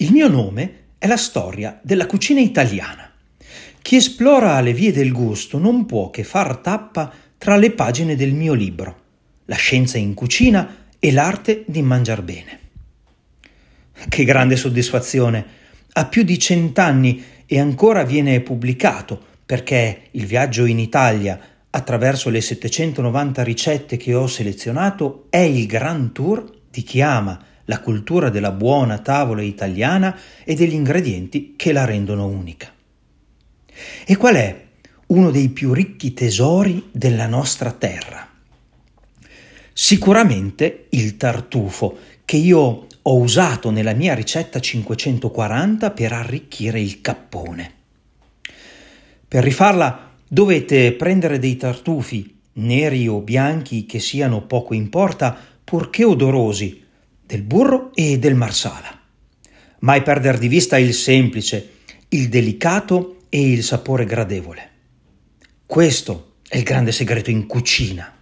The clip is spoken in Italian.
Il mio nome è la storia della cucina italiana. Chi esplora le vie del gusto non può che far tappa tra le pagine del mio libro, La scienza in cucina e l'arte di mangiar bene. Che grande soddisfazione! Ha più di 100 anni e ancora viene pubblicato, perché il viaggio in Italia attraverso le 790 ricette che ho selezionato è il Grand Tour di chi ama la cultura della buona tavola italiana e degli ingredienti che la rendono unica. E qual è uno dei più ricchi tesori della nostra terra? Sicuramente il tartufo, che io ho usato nella mia ricetta 540 per arricchire il cappone. Per rifarla dovete prendere dei tartufi, neri o bianchi che siano poco importa, purché odorosi, del burro e del marsala. Mai perdere di vista il semplice, il delicato e il sapore gradevole. Questo è il grande segreto in cucina.